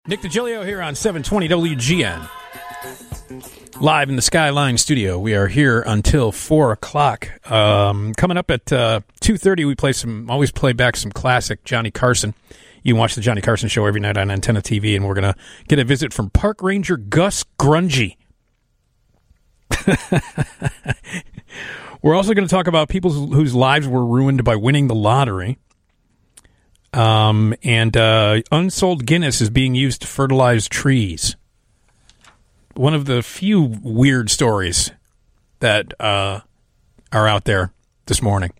Nick DiGilio here on 720 WGN. Live in the Skyline studio. We are here until 4 o'clock. Coming up at 2:30, we always play back some classic Johnny Carson. You can watch the Johnny Carson show every night on Antenna TV, and we're going to get a visit from Park Ranger Gus Grungy. We're also going to talk about people whose lives were ruined by winning the lottery. And unsold Guinness is being used to fertilize trees. One of the few weird stories that are out there this morning.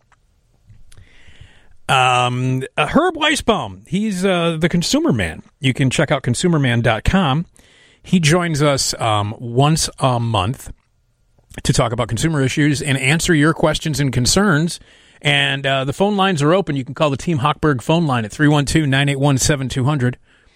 Herb Weisbaum, he's the Consumer Man. You can check out consumerman.com. He joins us once a month to talk about consumer issues and answer your questions and concerns. And the phone lines are open. You can call the Team Hochberg phone line at 312-981-7200,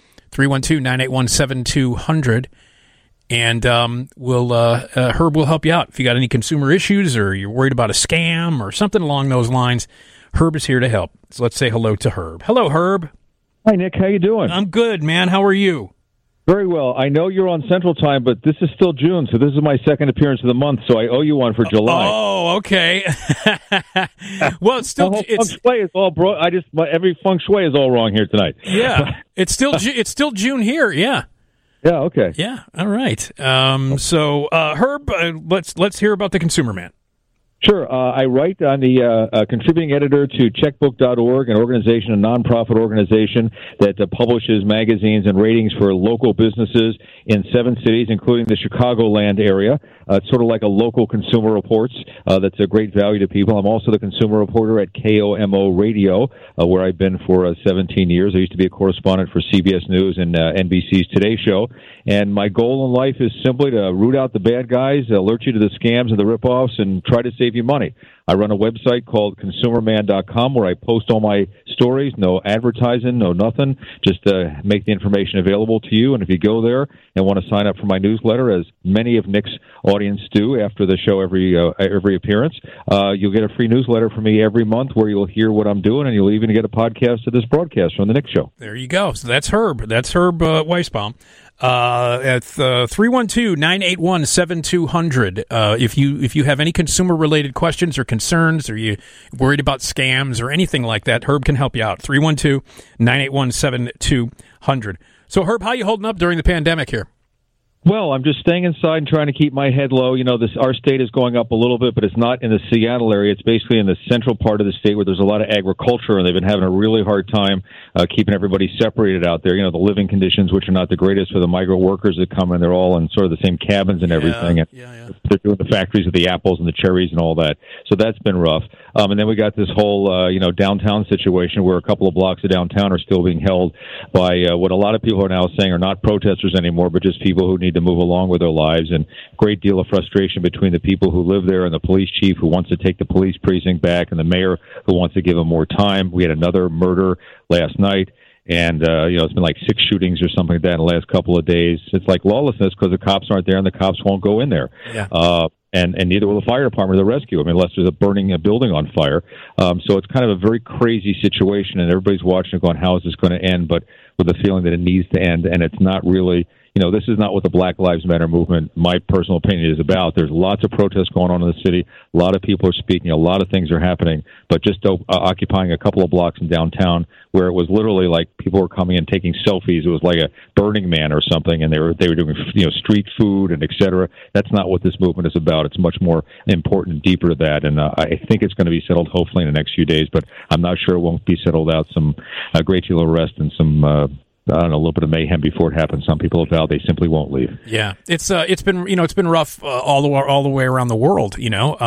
312-981-7200. And Herb will help you out. If you got any consumer issues or you're worried about a scam or something along those lines, Herb is here to help. So let's say hello to Herb. Hello, Herb. Hi, Nick. How you doing? I'm good, man. How are you? Very well. I know you're on Central Time, but this is still June, so this is my second appearance of the month, so I owe you one for July. Oh, okay. Well, it's still feng shui is all every feng shui is all wrong here tonight. Yeah, it's still June here. Yeah. Yeah. Okay. Yeah. All right. So, Herb, let's hear about the Consumer Man. Sure. I write on the contributing editor to checkbook.org, an organization, a nonprofit organization that publishes magazines and ratings for local businesses in 7 cities, including the Chicagoland area. It's sort of like a local Consumer Reports that's a great value to people. I'm also the consumer reporter at KOMO Radio, where I've been for 17 years. I used to be a correspondent for CBS News and NBC's Today Show. And my goal in life is simply to root out the bad guys, alert you to the scams and the ripoffs, and try to save you money. I run a website called consumerman.com where I post all my stories, no advertising, no nothing, just make the information available to you. And if you go there and want to sign up for my newsletter, as many of Nick's audience do after the show every appearance, you'll get a free newsletter from me every month where you'll hear what I'm doing, and you'll even get a podcast of this broadcast from the Nick Show. There you go. So that's Herb. That's Herb Weisbaum. At 312-981-7200. If you have any consumer related questions or concerns, or you worried about scams or anything like that, Herb can help you out. 312-981-7200. So Herb, how are you holding up during the pandemic here? Well, I'm just staying inside and trying to keep my head low. You know, our state is going up a little bit, but it's not in the Seattle area. It's basically in the central part of the state where there's a lot of agriculture, and they've been having a really hard time keeping everybody separated out there. You know, the living conditions, which are not the greatest for the migrant workers that come in. They're all in sort of the same cabins and everything. And they're doing the factories of the apples and the cherries and all that. So that's been rough. And then we got this whole, downtown situation where a couple of blocks of downtown are still being held by what a lot of people are now saying are not protesters anymore, but just people who need to move along with their lives, and great deal of frustration between the people who live there and the police chief who wants to take the police precinct back and the mayor who wants to give them more time. We had another murder last night, and it's been like 6 shootings or something like that in the last couple of days. It's like lawlessness because the cops aren't there and the cops won't go in there. Yeah. And neither will the fire department or the rescue. I mean, unless there's a building on fire. So it's kind of a very crazy situation, and everybody's watching and going, how is this going to end? But with the feeling that it needs to end, and it's not really, this is not what the Black Lives Matter movement, my personal opinion, is about. There's lots of protests going on in the city. A lot of people are speaking. A lot of things are happening. But just occupying a couple of blocks in downtown where it was literally like people were coming and taking selfies. It was like a Burning Man or something, and they were doing street food and et cetera. That's not what this movement is about. It's much more important and deeper to that. And I think it's going to be settled hopefully in the next few days, but I'm not sure it won't be settled out. A great deal of rest and some a little bit of mayhem before it happens. Some people have vowed they simply won't leave. Yeah, it's been rough all the way around the world.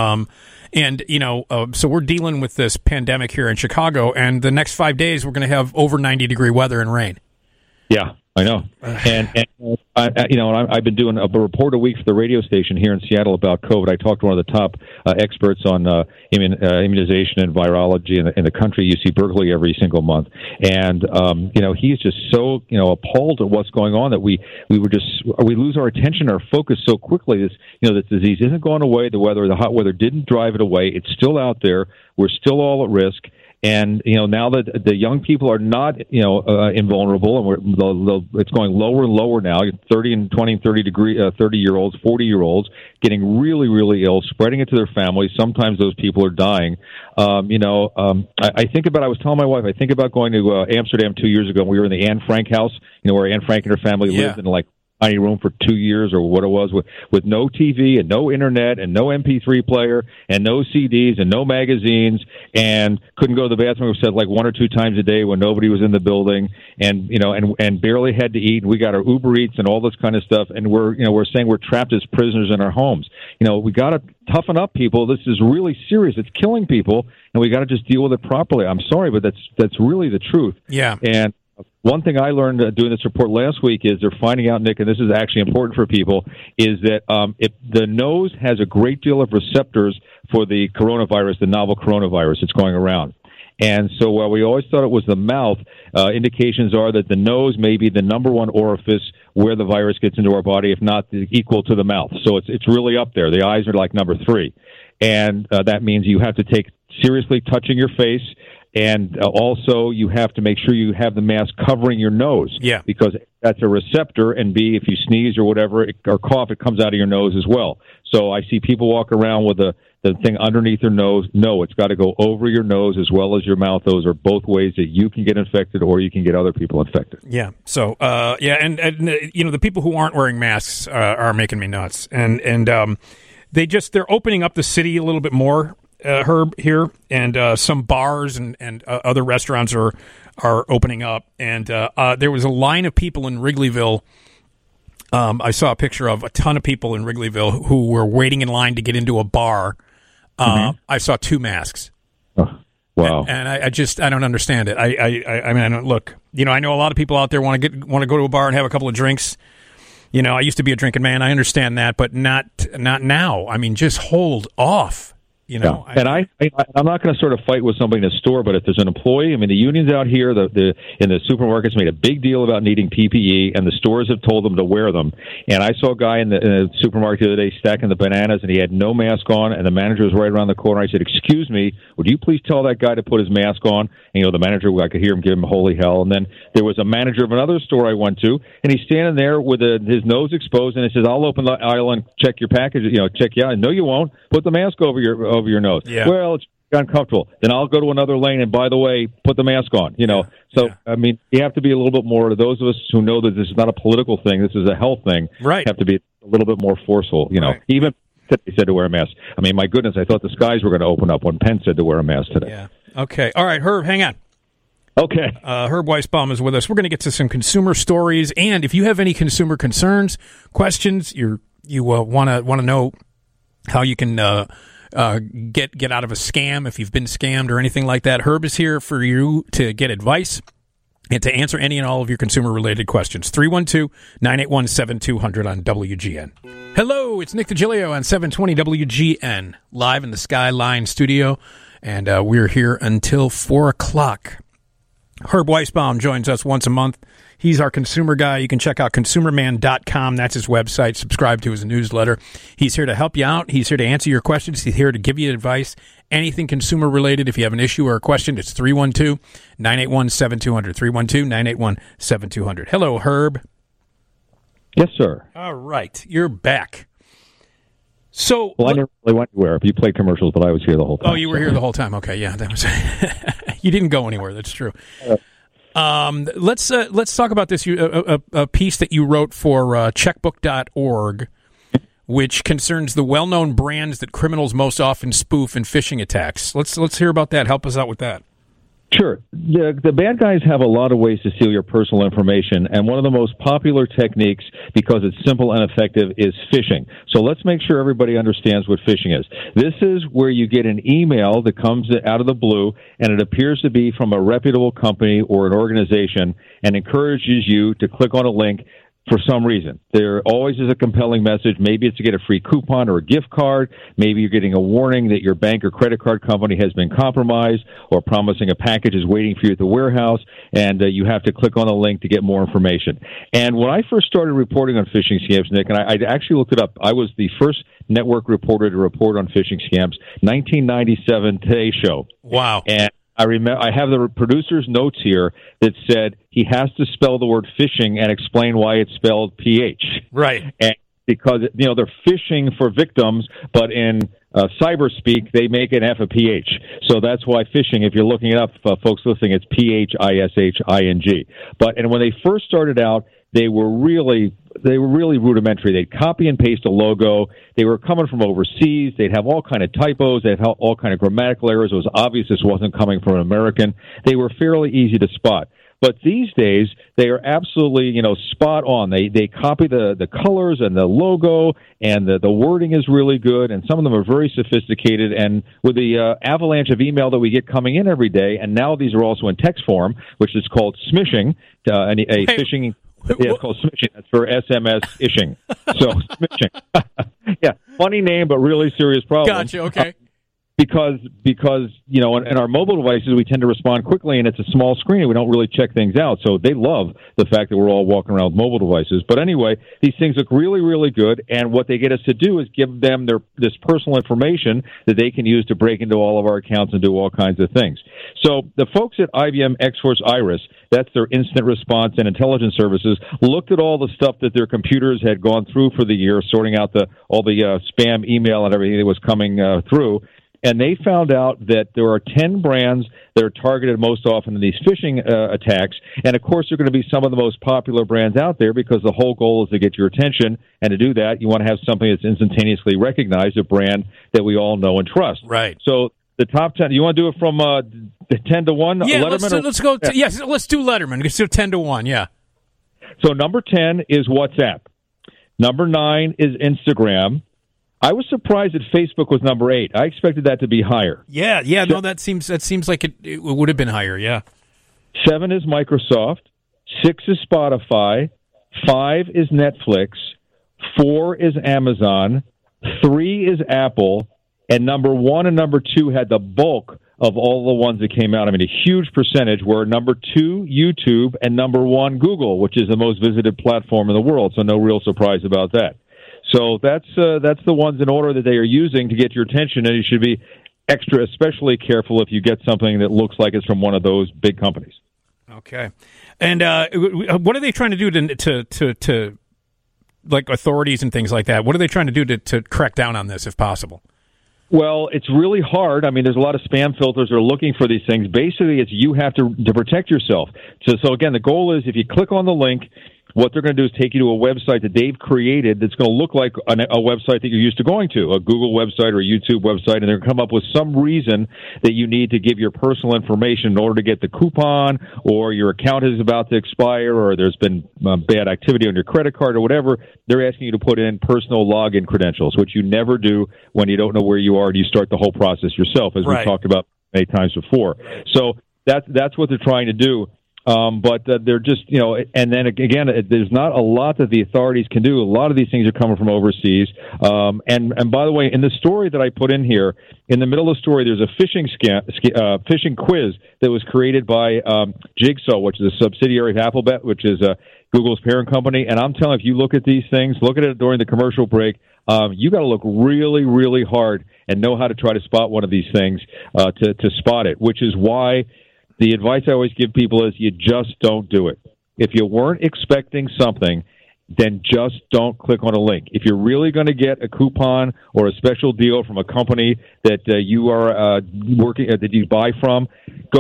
So we're dealing with this pandemic here in Chicago, and the next 5 days we're going to have over 90-degree weather and rain. Yeah, I know. And I've been doing a report a week for the radio station here in Seattle about COVID. I talked to one of the top experts on immunization and virology in the country, UC Berkeley, every single month. And he's just so appalled at what's going on that we lose our attention, our focus so quickly. This disease isn't going away. The hot weather didn't drive it away. It's still out there. We're still all at risk. And now that the young people are not invulnerable, and it's going lower and lower now. 30 and 20 and 30-year-olds, 40-year-olds getting really, really ill, spreading it to their families. Sometimes those people are dying. I think about. I was telling my wife, I think about going to Amsterdam 2 years ago. We were in the Anne Frank house, where Anne Frank and her family lived in tiny room for 2 years or what it was, with no TV and no internet and no MP3 player and no CDs and no magazines, and couldn't go to the bathroom except like 1 or 2 times a day when nobody was in the building, and and barely had to eat. We got our Uber Eats and all this kind of stuff, and we're saying we're trapped as prisoners in our homes. We got to toughen up, people. This is really serious. It's killing people, and we got to just deal with it properly. I'm sorry, but that's really the truth. Yeah. And one thing I learned doing this report last week is they're finding out, Nick, and this is actually important for people, is that the nose has a great deal of receptors for the coronavirus, the novel coronavirus that's going around. And so while we always thought it was the mouth, indications are that the nose may be the number one orifice where the virus gets into our body, if not equal to the mouth. So it's really up there. The eyes are like number 3. And that means you have to take seriously touching your face. And also, you have to make sure you have the mask covering your nose. Yeah. Because that's a receptor, and B, if you sneeze or whatever, or cough, it comes out of your nose as well. So I see people walk around with the thing underneath their nose. No, it's got to go over your nose as well as your mouth. Those are both ways that you can get infected or you can get other people infected. Yeah. So, and the people who aren't wearing masks are making me nuts. And they're opening up the city a little bit more. Herb, here, and some bars and other restaurants are opening up, and there was a line of people in Wrigleyville. I saw a picture of a ton of people in Wrigleyville who were waiting in line to get into a bar. I saw 2 masks. Oh, wow! And I don't understand it. I mean, look, I know a lot of people out there want to go to a bar and have a couple of drinks. I used to be a drinking man. I understand that, but not now. I mean, just hold off. Yeah. And I'm not going to sort of fight with somebody in a store, but if there's an employee, I mean, the unions out here, in the supermarkets made a big deal about needing PPE, and the stores have told them to wear them. And I saw a guy in the supermarket the other day stacking the bananas, and he had no mask on, and the manager was right around the corner. I said, "Excuse me, would you please tell that guy to put his mask on?" And the manager, I could hear him give him holy hell. And then there was a manager of another store I went to, and he's standing there with his nose exposed, and he says, "I'll open the aisle and check your package. Check you out." No, you won't. Put the mask over your nose. Yeah. Well, it's uncomfortable. Then I'll go to another lane, and by the way, put the mask on. So yeah. I mean, you have to be a little bit more. Those of us who know that this is not a political thing, this is a health thing. Right. Have to be a little bit more forceful. Right. Even they said to wear a mask. I mean, my goodness, I thought the skies were going to open up when Penn said to wear a mask today. Yeah. Okay. All right, Herb, hang on. Okay. Herb Weisbaum is with us. We're going to get to some consumer stories, and if you have any consumer concerns, questions, you want to know how you can get out of a scam if you've been scammed or anything like that, Herb is here for you to get advice and to answer any and all of your consumer-related questions. 312-981-7200 on WGN. Hello, it's Nick DiGilio on 720 WGN, live in the Skyline studio, and we're here until 4 o'clock. Herb Weisbaum joins us once a month. He's our consumer guy. You can check out consumerman.com. That's his website. Subscribe to his newsletter. He's here to help you out. He's here to answer your questions. He's here to give you advice. Anything consumer related. If you have an issue or a question, it's 312-981-7200. 312-981-7200. Hello, Herb. Yes, sir. All right. You're back. So, well, I never really went anywhere. You played commercials, but I was here the whole time. Oh, you were here the whole time. Okay, yeah, that was. You didn't go anywhere. That's true. Let's talk about this. A piece that you wrote for checkbook.org, which concerns the well-known brands that criminals most often spoof in phishing attacks. Let's hear about that. Help us out with that. Sure. The bad guys have a lot of ways to steal your personal information, and one of the most popular techniques, because it's simple and effective, is phishing. So let's make sure everybody understands what phishing is. This is where you get an email that comes out of the blue, and it appears to be from a reputable company or an organization, and encourages you to click on a link for some reason. There always is a compelling message. Maybe it's to get a free coupon or a gift card. Maybe you're getting a warning that your bank or credit card company has been compromised, or promising a package is waiting for you at the warehouse, and you have to click on the link to get more information. And when I first started reporting on phishing scams, Nick, and I actually looked it up, I was the first network reporter to report on phishing scams, 1997 Today Show. Wow. And I remember I have the producer's notes here that said he has to spell the word phishing and explain why it's spelled PH. Right. And because, they're phishing for victims, but in cyber speak, they make an F a PH. So that's why phishing, if you're looking it up, folks listening, it's PHISHING. And when they first started out, they were really rudimentary. They'd copy and paste a logo. They were coming from overseas. They'd have all kind of typos. They'd have all kind of grammatical errors. It was obvious this wasn't coming from an American. They were fairly easy to spot. But these days, they are absolutely, spot on. They copy the colors and the logo, and the wording is really good, and some of them are very sophisticated. And with the avalanche of email that we get coming in every day, and now these are also in text form, which is called smishing, phishing. Yeah, it's called smishing. That's for SMS ishing. So smishing. Yeah, funny name, but really serious problem. Gotcha. Okay. Because in our mobile devices, we tend to respond quickly, and it's a small screen. We don't really check things out. So they love the fact that we're all walking around with mobile devices. But anyway, these things look really, really good, and what they get us to do is give them this personal information that they can use to break into all of our accounts and do all kinds of things. So the folks at IBM X-Force Iris, that's their incident response and intelligence services, looked at all the stuff that their computers had gone through for the year, sorting out all the spam email and everything that was coming through. And they found out that there are 10 brands that are targeted most often in these phishing attacks. And, of course, they're going to be some of the most popular brands out there because the whole goal is to get your attention. And to do that, you want to have something that's instantaneously recognized, a brand that we all know and trust. Right. So the top 10, you want to do it from 10 to 1? Yeah, let's go. Yes, let's do Letterman. Let's do 10 to 1, yeah. So number 10 is WhatsApp. Number 9 is Instagram. I was surprised that Facebook was number 8. I expected that to be higher. Yeah. No, that seems like it would have been higher. Yeah. 7 is Microsoft. 6 is Spotify. 5 is Netflix. 4 is Amazon. 3 is Apple. And number 1 and number 2 had the bulk of all the ones that came out. I mean, a huge percentage were number 2, YouTube, and number 1, Google, which is the most visited platform in the world. So no real surprise about that. So that's the ones in order that they are using to get your attention, and you should be especially careful if you get something that looks like it's from one of those big companies. Okay, and what are they trying to do to like authorities and things like that? What are they trying to do to crack down on this, if possible? Well, it's really hard. I mean, there's a lot of spam filters that are looking for these things. Basically, it's you have to protect yourself. So again, the goal is if you click on the link, what they're going to do is take you to a website that they've created that's going to look like a website that you're used to going to, a Google website or a YouTube website, and they're going to come up with some reason that you need to give your personal information in order to get the coupon, or your account is about to expire, or there's been bad activity on your credit card or whatever. They're asking you to put in personal login credentials, which you never do when you don't know where you are and you start the whole process yourself, as we talked about many times before. So that's what they're trying to do. But they're just, and then again, there's not a lot that the authorities can do. A lot of these things are coming from overseas. And by the way, in the story that I put in here, in the middle of the story, there's a phishing quiz that was created by Jigsaw, which is a subsidiary of Alphabet, which is Google's parent company. And I'm telling you, if you look at these things, look at it during the commercial break, you got to look really, really hard and know how to try to spot one of these things to spot it, which is why the advice I always give people is you just don't do it. If you weren't expecting something, then just don't click on a link. If you're really going to get a coupon or a special deal from a company that you are that you buy from,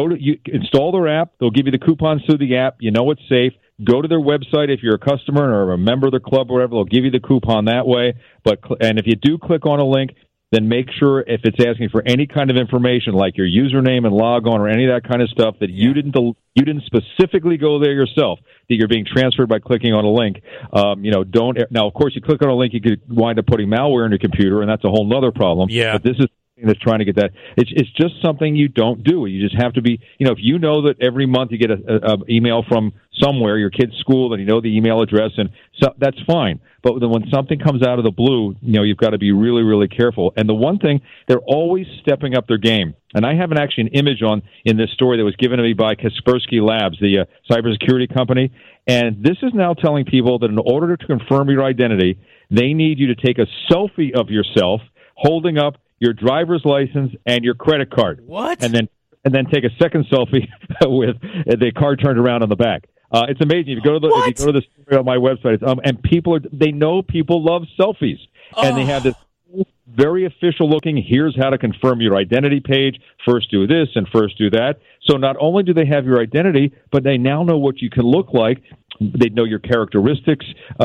install their app. They'll give you the coupons through the app. You know it's safe. Go to their website if you're a customer or a member of the club or whatever. They'll give you the coupon that way. And if you do click on a link, then make sure if it's asking for any kind of information like your username and log on or any of that kind of stuff that you didn't specifically go there yourself, that you're being transferred by clicking on a link. Don't. Now, of course, you click on a link, you could wind up putting malware in your computer, and that's a whole other problem. Yeah. But this is that's trying to get that. It's just something you don't do. You just have to be, if you know that every month you get a email from somewhere, your kid's school, and you know the email address, and so that's fine. But then when something comes out of the blue, you've got to be really, really careful. And the one thing, they're always stepping up their game. And I have an image in this story that was given to me by Kaspersky Labs, the cybersecurity company. And this is now telling people that in order to confirm your identity, they need you to take a selfie of yourself holding up your driver's license and your credit card. What? And then and then take a second selfie with the card turned around on the back. It's amazing. If you go to the story on my website, and they know people love selfies, and they have this very official looking, here's how to confirm your identity page. First do this and first do that. So not only do they have your identity, but they now know what you can look like. They know your characteristics,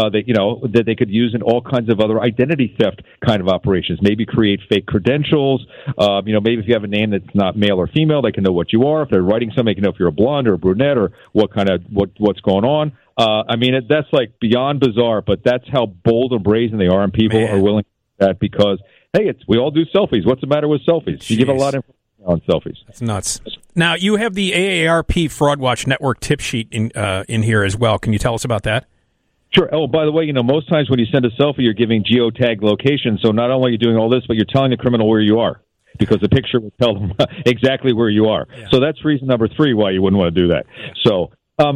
that they could use in all kinds of other identity theft kind of operations. Maybe create fake credentials. Maybe if you have a name that's not male or female, they can know what you are. If they're writing something, they can know if you're a blonde or a brunette or what's going on. That's like beyond bizarre, but that's how bold and brazen they are, and people are willing to do that because, hey, we all do selfies. What's the matter with selfies? Jeez. You give a lot of information on selfies. That's nuts. Now, you have the AARP Fraud Watch Network tip sheet in here as well. Can you tell us about that? Sure. Oh, by the way, most times when you send a selfie, you're giving geotag location. So not only are you doing all this, but you're telling the criminal where you are, because the picture will tell them exactly where you are. Yeah. So that's reason number 3 why you wouldn't want to do that. Yeah. So,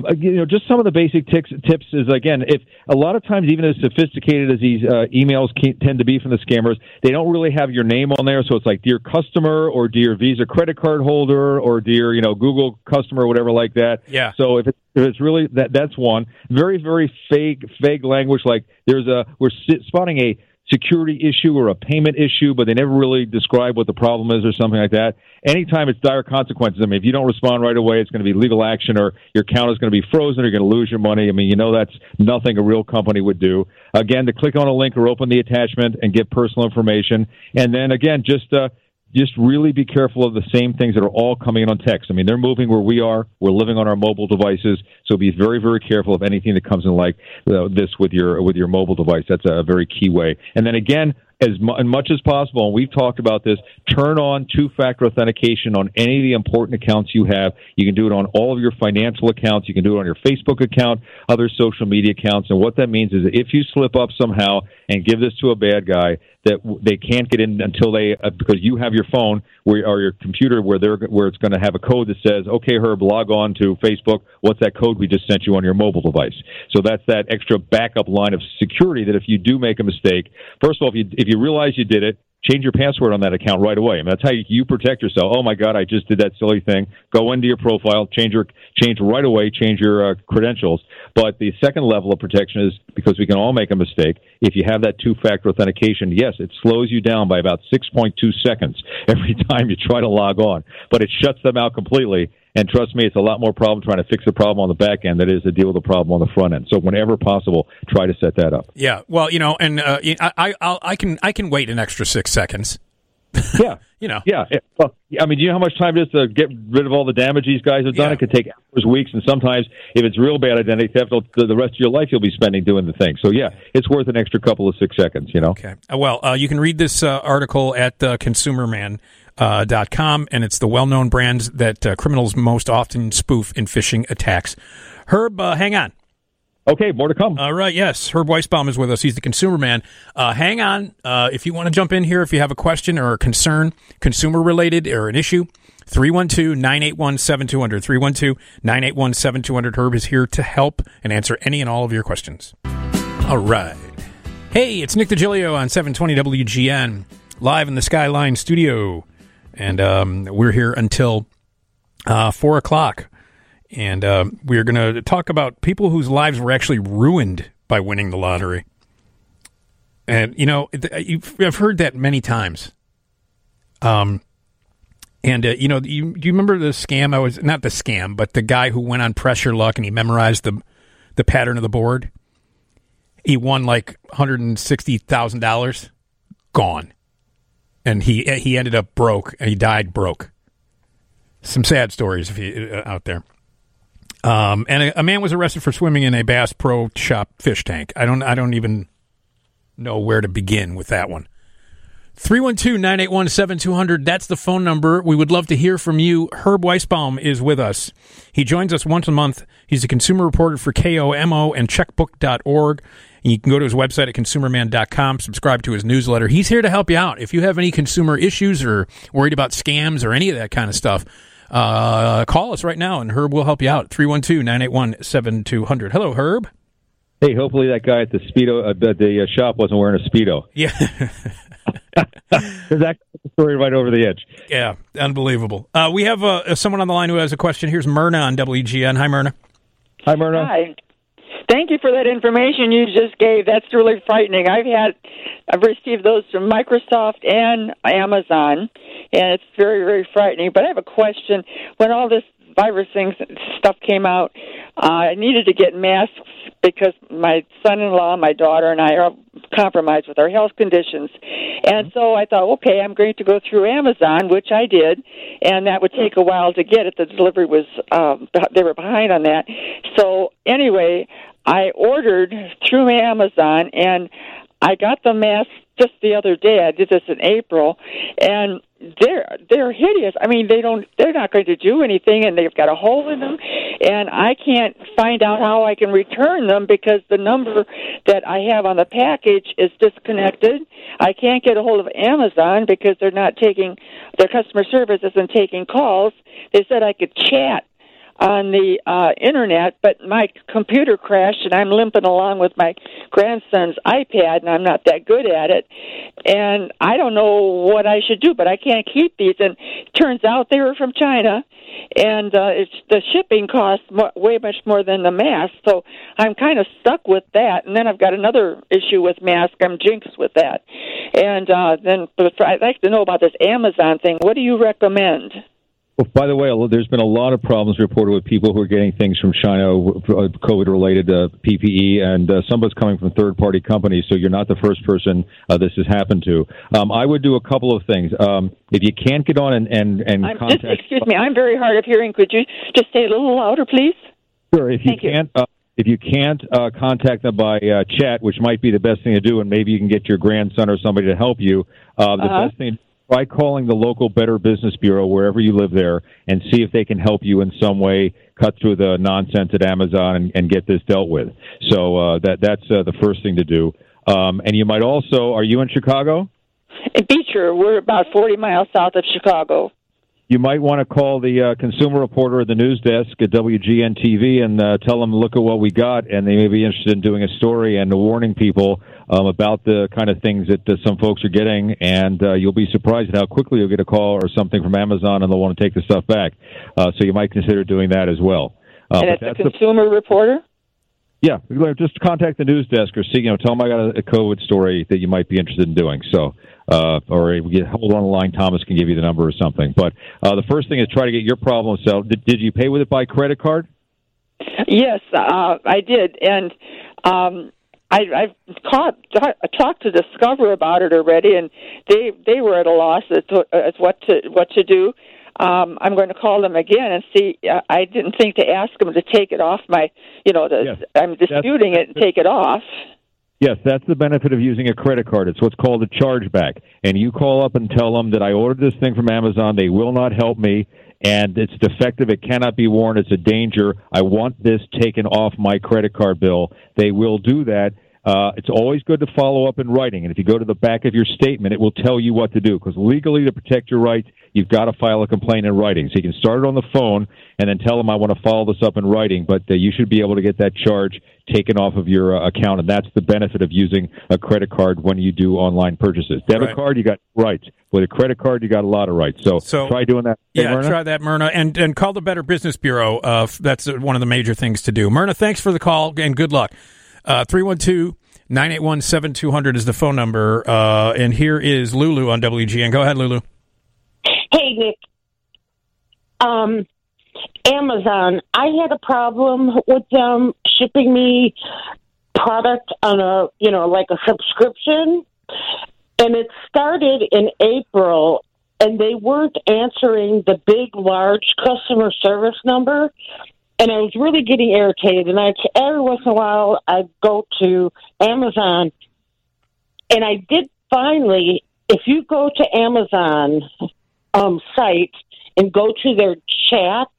just some of the basic tips is, again, if a lot of times, even as sophisticated as these emails tend to be from the scammers, they don't really have your name on there. So it's like, dear customer, or dear Visa credit card holder, or dear, Google customer, or whatever like that. Yeah. So if it's really that's one very, very vague language. Like we're spotting a security issue or a payment issue, but they never really describe what the problem is or something like that. Anytime it's dire consequences. If you don't respond right away, it's going to be legal action, or your account is going to be frozen, or you're going to lose your money. That's nothing a real company would do. Again, to click on a link or open the attachment and get personal information. And then again, just really be careful of the same things that are all coming in on text. They're moving where we are. We're living on our mobile devices, so be very, very careful of anything that comes in like this with your mobile device. That's a very key way. And then again, as much as possible, and we've talked about this, turn on two-factor authentication on any of the important accounts you have. You can do it on all of your financial accounts. You can do it on your Facebook account, other social media accounts. And what that means is that if you slip up somehow and give this to a bad guy, that they can't get in until because you have your phone or your computer where it's going to have a code that says, okay, Herb, log on to Facebook. What's that code we just sent you on your mobile device? So that's that extra backup line of security that if you do make a mistake, first of all, if you realize you did it, change your password on that account right away. That's how you protect yourself. Oh my God, I just did that silly thing. Go into your profile, change right away, change your credentials. But the second level of protection is, because we can all make a mistake, if you have that two-factor authentication, yes, it slows you down by about 6.2 seconds every time you try to log on. But it shuts them out completely. And trust me, it's a lot more problem trying to fix the problem on the back end than it is to deal with the problem on the front end. So whenever possible, try to set that up. Yeah, well, and I can wait an extra 6 seconds. Yeah. Yeah. Well, do you know how much time it is to get rid of all the damage these guys have done? Yeah. It could take hours, weeks, and sometimes, if it's real bad identity theft, the rest of your life you'll be spending doing the thing. So, yeah, it's worth an extra couple of 6 seconds, Okay. Well, you can read this article at consumerman.com, and it's the well-known brands that criminals most often spoof in phishing attacks. Herb, hang on. Okay, more to come. All right, yes. Herb Weisbaum is with us. He's the consumer man. Hang on. If you want to jump in here, if you have a question or a concern, consumer-related or an issue, 312-981-7200. 312-981-7200. Herb is here to help and answer any and all of your questions. All right. Hey, it's Nick DiGilio on 720 WGN, live in the Skyline studio. And we're here until 4 o'clock. And we're going to talk about people whose lives were actually ruined by winning the lottery. And, I've heard that many times. Do you remember the scam? Not the scam, but the guy who went on Pressure Luck and he memorized the pattern of the board. He won like $160,000. Gone. And he ended up broke, and he died broke. Some sad stories out there. And a man was arrested for swimming in a Bass Pro Shop fish tank. I don't even know where to begin with that one. 312-981-7200. That's the phone number. We would love to hear from you. Herb Weisbaum is with us. He joins us once a month. He's a consumer reporter for KOMO and checkbook.org. And you can go to his website at consumerman.com, subscribe to his newsletter. He's here to help you out. If you have any consumer issues or worried about scams or any of that kind of stuff, call us right now, and Herb will help you out. 312-981-7200. Hello, Herb. Hey, hopefully that guy at the Speedo, the shop wasn't wearing a Speedo. Yeah. Because that story right over the edge. Yeah, unbelievable. We have someone on the line who has a question. Here's Myrna on WGN. Hi, Myrna. Hi, Myrna. Hi. Thank you for that information you just gave. That's really frightening. I've received those from Microsoft and Amazon, and it's very, very frightening. But I have a question. When all this virus stuff came out, I needed to get masks because my son-in-law, my daughter, and I are compromised with our health conditions. And so I thought, okay, I'm going to go through Amazon, which I did, and that would take a while to get it. The delivery was, they were behind on that. So anyway, I ordered through Amazon, and I got the mask just the other day. I did this in April, and they're hideous. I mean, they're not going to do anything, and they've got a hole in them, and I can't find out how I can return them because the number that I have on the package is disconnected. I can't get a hold of Amazon because their customer service isn't taking calls. They said I could chat on the internet, but my computer crashed, and I'm limping along with my grandson's iPad, and I'm not that good at it. And I don't know what I should do, but I can't keep these. And it turns out they were from China, and the shipping costs way much more than the mask. So I'm kind of stuck with that. And then I've got another issue with mask. I'm jinxed with that. And then I'd like to know about this Amazon thing. What do you recommend? Well, by the way, there's been a lot of problems reported with people who are getting things from China, COVID-related PPE, and some of it's coming from third-party companies, so you're not the first person this has happened to. I would do a couple of things. If you can't get on and contact... Excuse me, I'm very hard of hearing. Could you just say a little louder, please? Sure. If you can't contact them by chat, which might be the best thing to do, and maybe you can get your grandson or somebody to help you, the best thing... Try calling the local Better Business Bureau wherever you live there and see if they can help you in some way cut through the nonsense at Amazon and get this dealt with. So that's the first thing to do. And you might also, are you in Chicago? In Beecher. We're about 40 miles south of Chicago. You might want to call the consumer reporter at the news desk at WGN TV and tell them, look at what we got, and they may be interested in doing a story and warning people about the kind of things that some folks are getting, and you'll be surprised at how quickly you'll get a call or something from Amazon, and they'll want to take the stuff back. So you might consider doing that as well. And it's a consumer reporter? Yeah, just contact the news desk or tell them I got a COVID story that you might be interested in doing. So, or hold on the line. Thomas can give you the number or something. But the first thing is try to get your problem settled. Did you pay with it by credit card? Yes, I did, and I've talked to Discover about it already, and they were at a loss as what to do. I'm going to call them again and see. I didn't think to ask them to take it off my, yes, I'm disputing it and take it off. Yes, that's the benefit of using a credit card. It's what's called a chargeback. And you call up and tell them that I ordered this thing from Amazon. They will not help me, and it's defective. It cannot be worn. It's a danger. I want this taken off my credit card bill. They will do that. It's always good to follow up in writing. And if you go to the back of your statement, it will tell you what to do. Because legally, to protect your rights, you've got to file a complaint in writing. So you can start it on the phone and then tell them, I want to follow this up in writing. But you should be able to get that charge taken off of your account. And that's the benefit of using a credit card when you do online purchases. Debit card, you got rights. With a credit card, you got a lot of rights. So try doing that. Yeah, Myrna? Try that, Myrna. And call the Better Business Bureau. That's one of the major things to do. Myrna, thanks for the call and good luck. 312-981-7200 is the phone number. And here is Lulu on WGN. Go ahead, Lulu. Hey, Nick. Amazon. I had a problem with them shipping me product on a subscription. And it started in April, and they weren't answering the big, large customer service number. And I was really getting irritated. And every once in a while, I'd go to Amazon. And I did finally, if you go to Amazon site and go to their chat,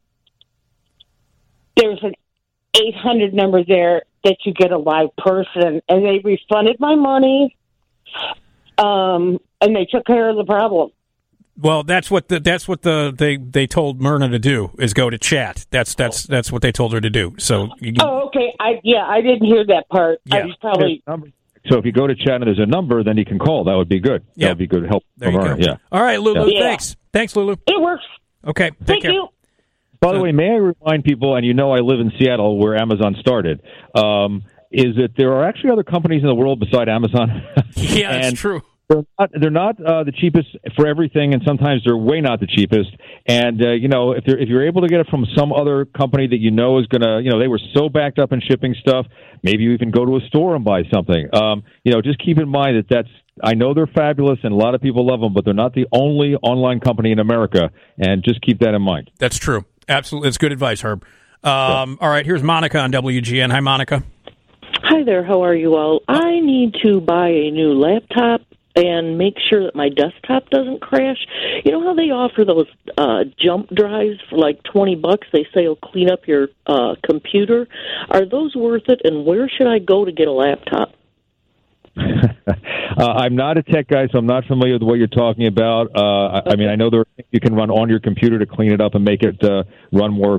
there's an 800 number there that you get a live person. And they refunded my money, and they took care of the problem. Well, that's what they told Myrna to do, is go to chat. That's what they told her to do. So okay. I didn't hear that part. Yeah. I was probably So if you go to chat and there's a number, then you can call. That would be good. Yeah. That would be good help. There you go. Yeah. All right, Lulu. Yeah. Thanks, Lulu. It works. Okay. Take Thank care. you. By the way, may I remind people, and I live in Seattle where Amazon started, is that there are actually other companies in the world beside Amazon. Yeah, that's And true. They're not the cheapest for everything, and sometimes they're way not the cheapest. And if you're able to get it from some other company that is going to, they were so backed up in shipping stuff, maybe you even go to a store and buy something. Just keep in mind that I know they're fabulous and a lot of people love them, but they're not the only online company in America, and just keep that in mind. That's true. Absolutely, it's good advice, Herb. All right, here's Monica on WGN. Hi, Monica. Hi there, how are you all? I need to buy a new laptop and make sure that my desktop doesn't crash. You know how they offer those jump drives for like $20? They say it'll clean up your computer. Are those worth it, and where should I go to get a laptop? I'm not a tech guy, so I'm not familiar with what you're talking about. I mean, I know there are things you can run on your computer to clean it up and make it run more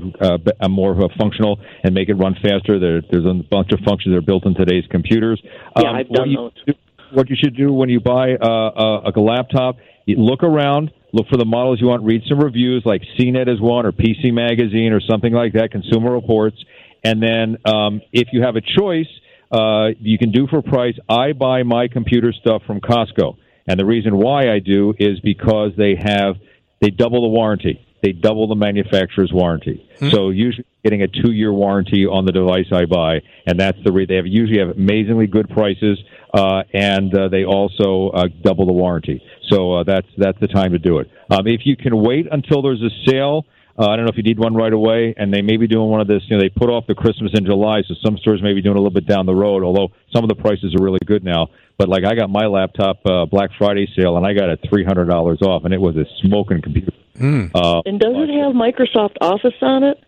functional and make it run faster. There's a bunch of functions that are built in today's computers. Yeah, I've done those. What you should do when you buy a laptop, you look around, look for the models you want, read some reviews like CNET is one, or PC Magazine or something like that, Consumer Reports, and then if you have a choice, you can do for price. I buy my computer stuff from Costco, and the reason why I do is because they double the warranty. They double the manufacturer's warranty. So usually getting a 2-year warranty on the device I buy, and that's the they usually have amazingly good prices, and they also double the warranty. So that's the time to do it. If you can wait until there's a sale, I don't know if you need one right away, and they may be doing one of this. They put off the Christmas in July, so some stores may be doing a little bit down the road, although some of the prices are really good now. But like I got my laptop Black Friday sale, and I got it $300 off, and it was a smoking computer. And does it have Microsoft Office on it?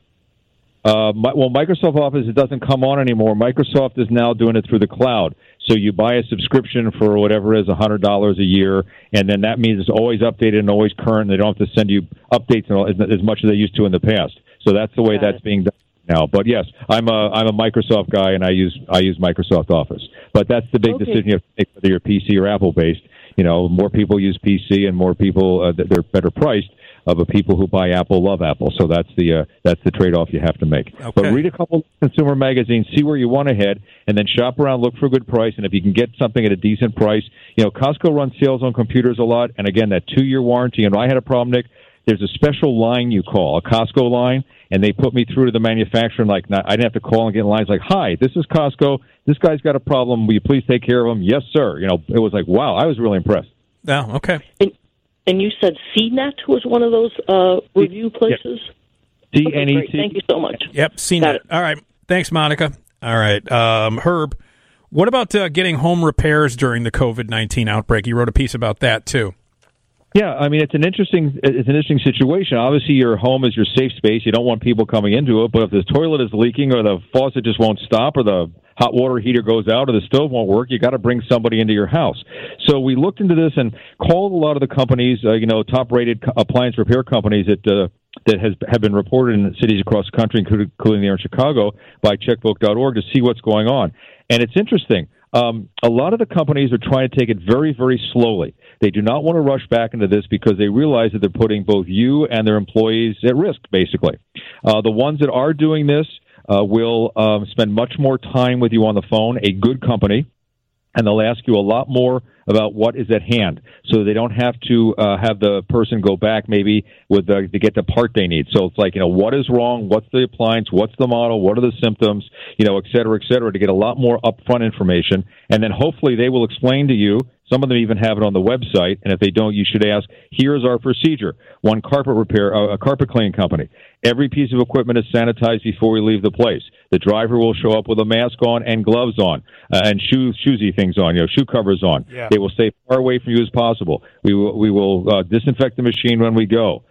Microsoft Office, it doesn't come on anymore. Microsoft is now doing it through the cloud. So you buy a subscription for whatever it is, $100 a year, and then that means it's always updated and always current. They don't have to send you updates as much as they used to in the past. So that's the way that's being done now. But yes, I'm a Microsoft guy, and I use Microsoft Office. But that's the big decision you have to make, whether you're PC or Apple based. More people use PC, and more people they're better priced. But people who buy Apple love Apple, so that's the trade-off you have to make. Okay. But read a couple consumer magazines, see where you want to head, and then shop around, look for a good price. And if you can get something at a decent price, Costco runs sales on computers a lot, and again, that 2-year warranty. And I had a problem, Nick. There's a special line you call, a Costco line, and they put me through to the manufacturer. And I didn't have to call and get in lines like, "Hi, this is Costco. This guy's got a problem. Will you please take care of him?" "Yes, sir." It was like, wow, I was really impressed. Oh, okay. And you said CNET was one of those review places? CNET. Okay, thank you so much. Yep, CNET. All right. Thanks, Monica. All right. Herb, what about getting home repairs during the COVID-19 outbreak? You wrote a piece about that, too. Yeah, I mean, it's an interesting situation. Obviously, your home is your safe space. You don't want people coming into it. But if the toilet is leaking, or the faucet just won't stop, or the hot water heater goes out, or the stove won't work, you got to bring somebody into your house. So we looked into this and called a lot of the companies, top-rated appliance repair companies that have been reported in cities across the country, including here in Chicago, by checkbook.org to see what's going on. And it's interesting. A lot of the companies are trying to take it very, very slowly. They do not want to rush back into this because they realize that they're putting both you and their employees at risk, basically. The ones that are doing this will spend much more time with you on the phone, a good company, and they'll ask you a lot more about what is at hand, so they don't have to have the person go back maybe to get the part they need. So it's like, what is wrong? What's the appliance? What's the model? What are the symptoms? Et cetera, to get a lot more upfront information. And then hopefully they will explain to you. Some of them even have it on the website, and if they don't, you should ask, here's our procedure. One carpet repair, a carpet cleaning company. Every piece of equipment is sanitized before we leave the place. The driver will show up with a mask on and gloves on, and shoesy things on, shoe covers on. Yeah. They will stay far away from you as possible. We will disinfect the machine when we go.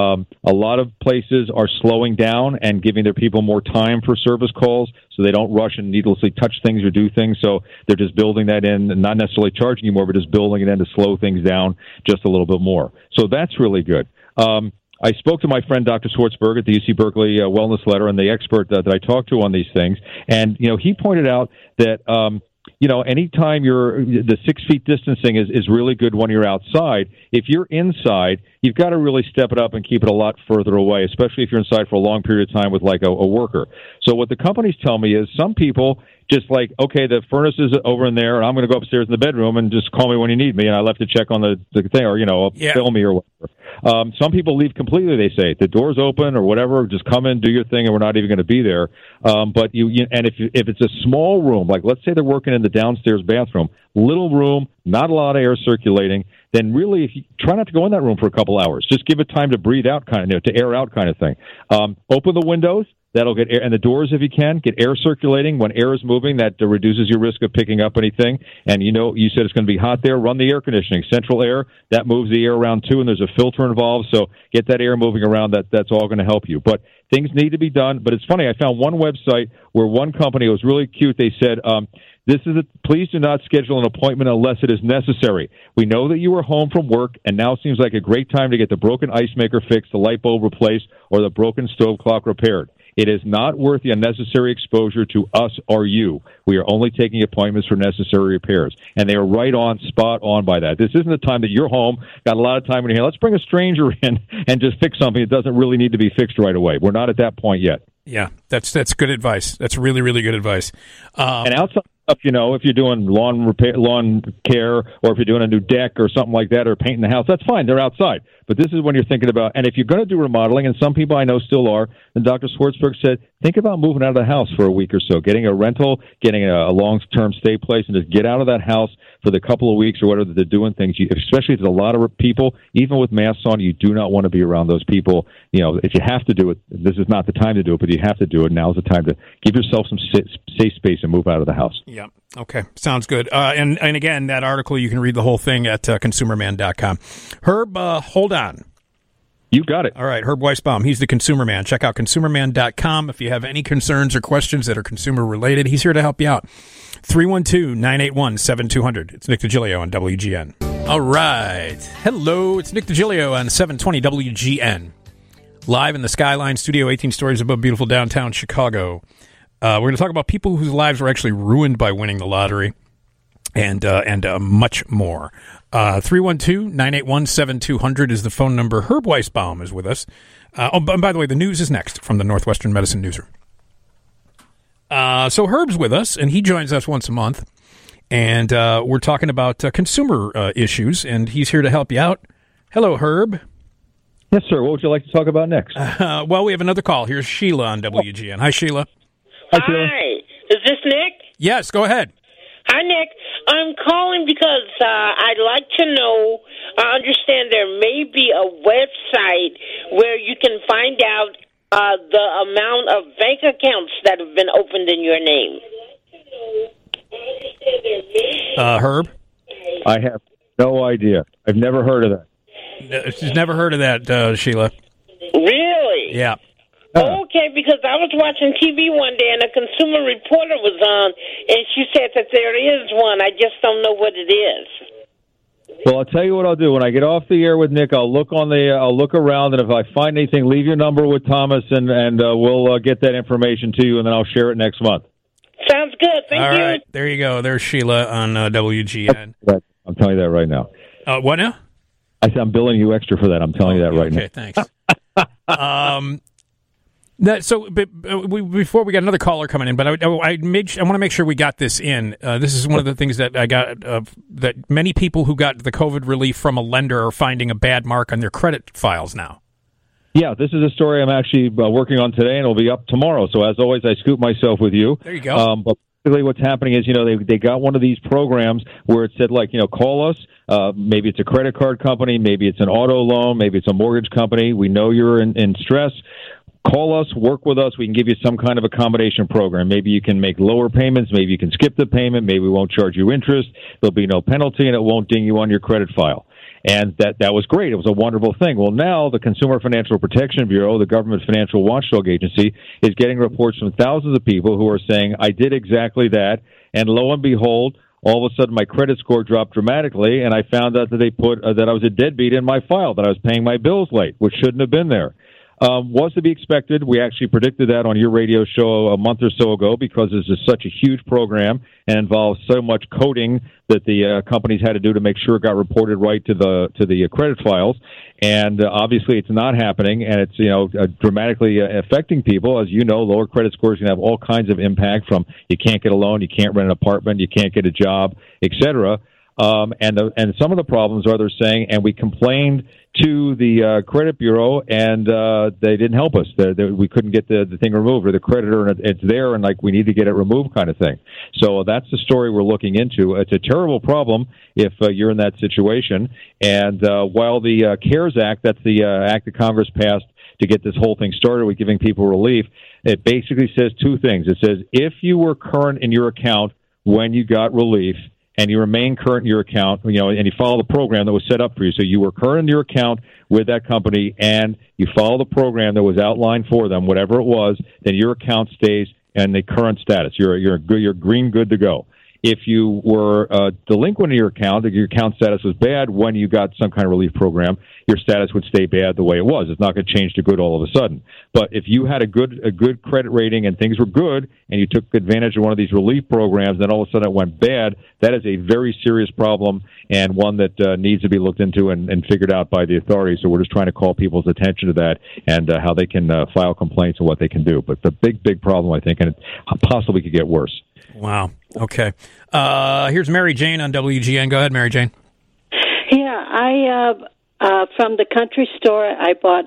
A lot of places are slowing down and giving their people more time for service calls, so they don't rush and needlessly touch things or do things. So they're just building that in, and not necessarily charging you more, but just building it in to slow things down just a little bit more. So that's really good. I spoke to my friend Dr. Schwartzberg at the UC Berkeley Wellness Letter, and the expert that I talked to on these things, and he pointed out that anytime the 6 feet distancing is really good when you're outside. If you're inside, you've got to really step it up and keep it a lot further away, especially if you're inside for a long period of time with like a worker. So what the companies tell me is some people just like, okay, the furnace is over in there, and I'm going to go upstairs in the bedroom and just call me when you need me, and I left to check on the thing, or, film me or whatever. Some people leave completely, they say. The door's open or whatever, just come in, do your thing, and we're not even going to be there. But and if it's a small room, like let's say they're working in the downstairs bathroom, little room, not a lot of air circulating, then really if you try not to go in that room for a couple hours. Just give it time to breathe out, to air out kind of thing. Open the windows. That'll get air, and the doors, if you can, get air circulating. When air is moving, that reduces your risk of picking up anything. And you said it's going to be hot there. Run the air conditioning, central air. That moves the air around too, and there's a filter involved. So get that air moving around. That's all going to help you. But things need to be done. But it's funny. I found one website where one company, it was really cute. They said, please do not schedule an appointment unless it is necessary. We know that you are home from work, and now seems like a great time to get the broken ice maker fixed, the light bulb replaced, or the broken stove clock repaired. It is not worth the unnecessary exposure to us or you. We are only taking appointments for necessary repairs. And they are spot on by that. This isn't the time that you're home, got a lot of time in here. Let's bring a stranger in and just fix something that doesn't really need to be fixed right away. We're not at that point yet. Yeah, that's good advice. That's really, really good advice. And outside stuff, if you're doing lawn care, or if you're doing a new deck or something like that, or painting the house, that's fine. They're outside. But this is when you're thinking about, and if you're going to do remodeling, and some people I know still are, and Dr. Schwartzberg said, think about moving out of the house for a week or so, getting a rental, getting a long-term stay place, and just get out of that house for the couple of weeks or whatever that they're doing things. Especially if there's a lot of people, even with masks on, you do not want to be around those people. If you have to do it, this is not the time to do it, but you have to do it. Now's the time to give yourself some safe space and move out of the house. Yeah. Okay. Sounds good. And again, that article, you can read the whole thing at consumerman.com. Herb, hold on. You got it. All right. Herb Weisbaum. He's the Consumer Man. Check out consumerman.com if you have any concerns or questions that are consumer related. He's here to help you out. 312-981-7200. It's Nick DiGilio on WGN. All right. Hello. It's Nick DiGilio on 720 WGN. Live in the Skyline Studio, 18 stories above beautiful downtown Chicago. We're going to talk about people whose lives were actually ruined by winning the lottery and much more. 312-981-7200 is the phone number. Herb Weisbaum is with us. And by the way, the news is next from the Northwestern Medicine Newsroom. So Herb's with us, and he joins us once a month. And we're talking about consumer issues, and he's here to help you out. Hello, Herb. Yes, sir. What would you like to talk about next? Well, we have another call. Here's Sheila on WGN. Hi, Sheila. Hi. Is this Nick? Yes, go ahead. Hi, Nick. I'm calling because I'd like to know, I understand there may be a website where you can find out the amount of bank accounts that have been opened in your name. Herb? I have no idea. I've never heard of that. She's never heard of that, Sheila. Really? Yeah. Okay, because I was watching TV one day and a consumer reporter was on, and she said that there is one. I just don't know what it is. Well, I'll tell you what I'll do. When I get off the air with Nick, I'll look around, and if I find anything, leave your number with Thomas, and we'll get that information to you, and then I'll share it next month. Sounds good. Thank you. All right, there you go. There's Sheila on WGN. I'm telling you that right now. What now? I said I'm billing you extra for that. I'm telling you that right now. Okay, thanks. Before we got another caller coming in, but I want to make sure we got this in. This is one of the things that I got that many people who got the COVID relief from a lender are finding a bad mark on their credit files now. Yeah, this is a story I'm actually working on today, and it'll be up tomorrow. So as always, I scoop myself with you. There you go. But basically what's happening is, they got one of these programs where it said, call us. Maybe it's a credit card company. Maybe it's an auto loan. Maybe it's a mortgage company. We know you're in stress. Call us, work with us. We can give you some kind of accommodation program. Maybe you can make lower payments. Maybe you can skip the payment. Maybe we won't charge you interest. There'll be no penalty, and it won't ding you on your credit file. And that was great. It was a wonderful thing. Well, now the Consumer Financial Protection Bureau, the government financial watchdog agency, is getting reports from thousands of people who are saying, I did exactly that, and lo and behold, all of a sudden my credit score dropped dramatically, and I found out that they put that I was a deadbeat in my file, that I was paying my bills late, which shouldn't have been there. was to be expected. We actually predicted that on your radio show a month or so ago because this is such a huge program and involves so much coding that the companies had to do to make sure it got reported right to the credit files. And obviously, it's not happening, and it's dramatically affecting people. As you know, lower credit scores can have all kinds of impact. From you can't get a loan, you can't rent an apartment, you can't get a job, etc. And some of the problems are they're saying, and we complained to the credit bureau, and they didn't help us. We couldn't get the thing removed, or the creditor, and it's there, and like we need to get it removed, kind of thing. So that's the story we're looking into. It's a terrible problem if you're in that situation. And while the CARES Act, that's the act that Congress passed to get this whole thing started with giving people relief, it basically says two things. It says if you were current in your account when you got relief, and you remain current in your account, and you follow the program that was set up for you. So you were current in your account with that company, and you follow the program that was outlined for them, whatever it was, then your account stays in the current status. You're green, good to go. If you were delinquent in your account status was bad when you got some kind of relief program, your status would stay bad the way it was. It's not going to change to good all of a sudden. But if you had a good credit rating and things were good, and you took advantage of one of these relief programs, then all of a sudden it went bad, that is a very serious problem and one that needs to be looked into and figured out by the authorities. So we're just trying to call people's attention to that and how they can file complaints and what they can do. But it's a big problem, I think, and it possibly could get worse. Wow. Okay. Here's Mary Jane on WGN. Go ahead, Mary Jane. Yeah, I from the country store, I bought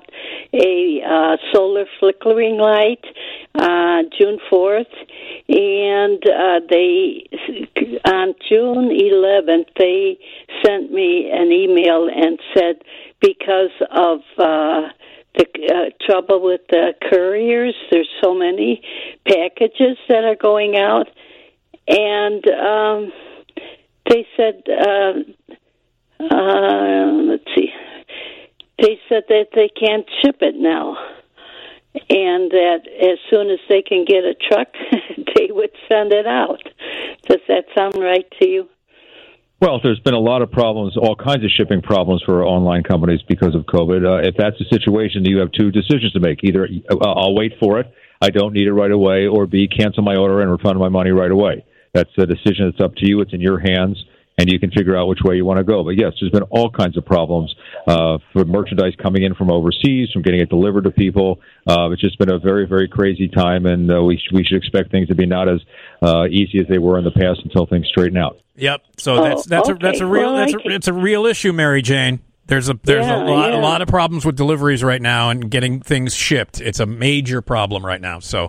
a solar flickering light June 4th, and they on June 11th they sent me an email and said because of the trouble with the couriers, there's so many packages that are going out. And they said, let's see, they said that they can't ship it now, and that as soon as they can get a truck, they would send it out. Does that sound right to you? Well, there's been a lot of problems, all kinds of shipping problems for online companies because of COVID. If that's the situation, you have two decisions to make. Either I'll wait for it, I don't need it right away, or B, cancel my order and refund my money right away. That's a decision that's up to you. It's in your hands, and you can figure out which way you want to go. But, yes, there's been all kinds of problems for merchandise coming in from overseas, from getting it delivered to people. It's just been a very, very crazy time, and we should expect things to be not as easy as they were in the past until things straighten out. Yep. So that's a real issue, Mary Jane. There's a lot of problems with deliveries right now and getting things shipped. It's a major problem right now. So.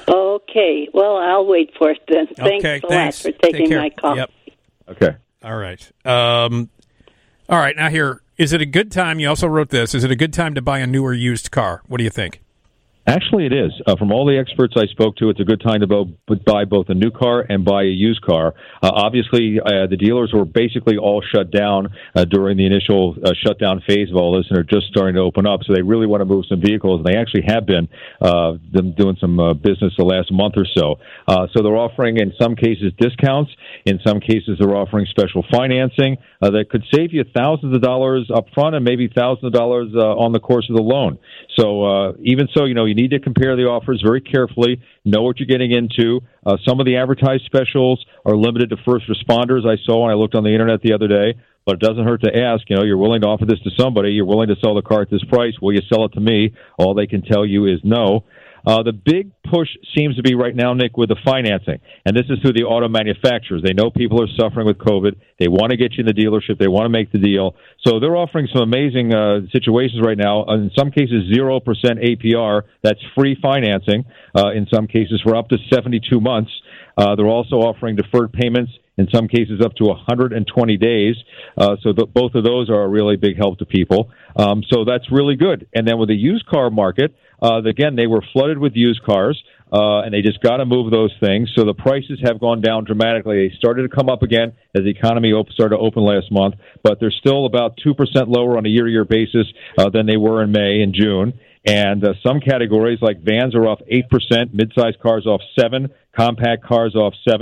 Okay. Well, I'll wait for it then. Thanks a lot for taking my call. Yep. Okay. All right. All right. Now here, is it a good time? You also wrote this. Is it a good time to buy a new or used car? What do you think? Actually, it is. From all the experts I spoke to, it's a good time to buy both a new car and buy a used car. Obviously, the dealers were basically all shut down during the initial shutdown phase of all this, and are just starting to open up. So they really want to move some vehicles, and they actually have been doing some business the last month or so. So they're offering, in some cases, discounts. In some cases, they're offering special financing that could save you thousands of dollars up front and maybe thousands of dollars on the course of the loan. So even so, you need to compare the offers very carefully, know what you're getting into. Some of the advertised specials are limited to first responders, I saw when I looked on the internet the other day, but it doesn't hurt to ask. You're willing to offer this to somebody. You're willing to sell the car at this price. Will you sell it to me? All they can tell you is no. The big push seems to be right now, Nick, with the financing. And this is through the auto manufacturers. They know people are suffering with COVID. They want to get you in the dealership. They want to make the deal. So they're offering some amazing situations right now. In some cases, 0% APR. That's free financing. In some cases, for up to 72 months. They're also offering deferred payments, in some cases up to 120 days. So both of those are a really big help to people. So that's really good. And then with the used car market, again, they were flooded with used cars, and they just got to move those things. So the prices have gone down dramatically. They started to come up again as the economy started to open last month, but they're still about 2% lower on a year-to-year basis than they were in May and June. And some categories like vans are off 8%, mid-sized cars off 7%, compact cars off 7%.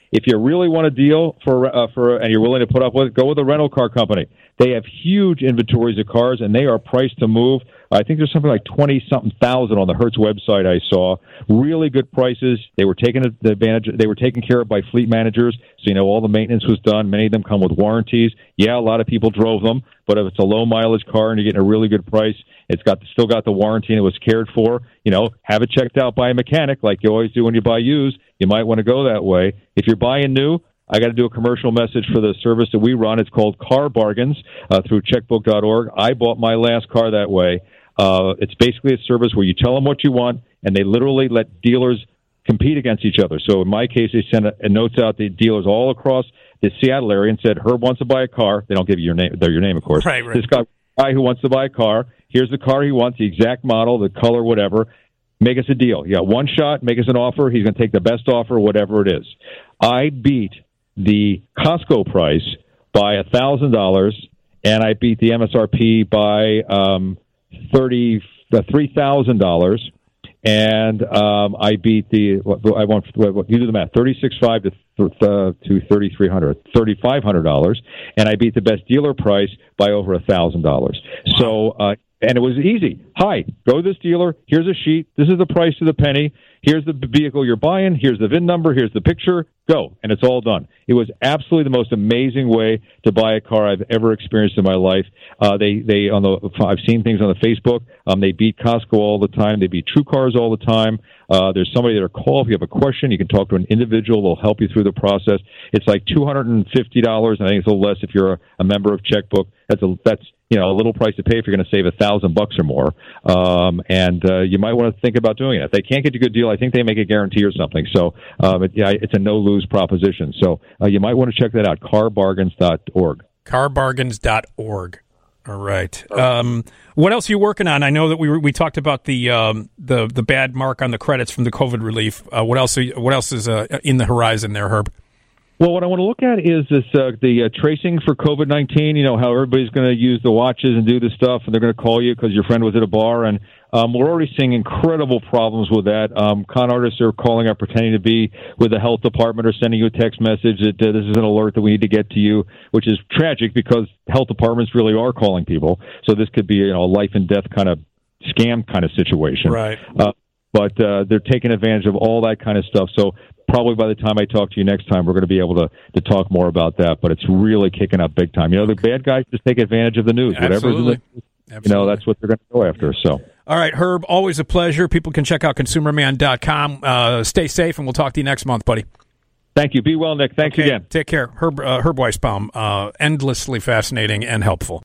If you really want a deal for and you're willing to put up with it, go with a rental car company. They have huge inventories of cars, and they are priced to move. I think there's something like 20-something thousand on the Hertz website I saw. Really good prices. They were taken advantage. They were taken care of by fleet managers, so all the maintenance was done. Many of them come with warranties. Yeah, a lot of people drove them, but if it's a low mileage car and you're getting a really good price, it's still got the warranty and it was cared for. Have it checked out by a mechanic like you always do when you buy used. You might want to go that way. If you're buying new, I got to do a commercial message for the service that we run. It's called Car Bargains through checkbook.org. I bought my last car that way. It's basically a service where you tell them what you want, and they literally let dealers compete against each other. So in my case, they sent a notes out to dealers all across the Seattle area and said, Herb wants to buy a car. They don't give you your name. They're your name, of course. Right. This guy who wants to buy a car, here's the car he wants, the exact model, the color, whatever. Make us a deal. You got one shot, make us an offer. He's going to take the best offer, whatever it is. I beat the Costco price by $1,000, and I beat the MSRP by $3,000, and I beat you do the math, $36,500 to $3,500, and I beat the best dealer price by over $1,000. So, and it was easy. Hi, go to this dealer. Here's a sheet. This is the price to the penny. Here's the vehicle you're buying. Here's the VIN number. Here's the picture. Go. And it's all done. It was absolutely the most amazing way to buy a car I've ever experienced in my life. I've seen things on the Facebook. They beat Costco all the time. They beat True Cars all the time. There's somebody that'll call if you have a question. You can talk to an individual. They'll help you through the process. It's like $250. I think it's a little less if you're a member of Checkbook. That's a little price to pay if you're going to save $1,000 or more. And you might want to think about doing it. If they can't get you a good deal, I think they make a guarantee or something. So it's a no-lose proposition. So you might want to check that out, carbargains.org. Carbargains.org. All right. What else are you working on? I know that we talked about the bad mark on the credits from the COVID relief. What else is in the horizon there, Herb? Well, what I want to look at is this the tracing for COVID-19, how everybody's going to use the watches and do the stuff, and they're going to call you because your friend was at a bar. And we're already seeing incredible problems with that. Con artists are calling up, pretending to be with the health department or sending you a text message that this is an alert that we need to get to you, which is tragic because health departments really are calling people. So this could be a life and death kind of scam kind of situation. Right. But they're taking advantage of all that kind of stuff. So probably by the time I talk to you next time, we're going to be able to talk more about that. But it's really kicking up big time. The bad guys just take advantage of the news. Absolutely. Whatever's that's what they're going to go after. So. All right, Herb, always a pleasure. People can check out consumerman.com. Stay safe, and we'll talk to you next month, buddy. Thank you. Be well, Nick. Thanks again. Take care. Herb Weisbaum, endlessly fascinating and helpful.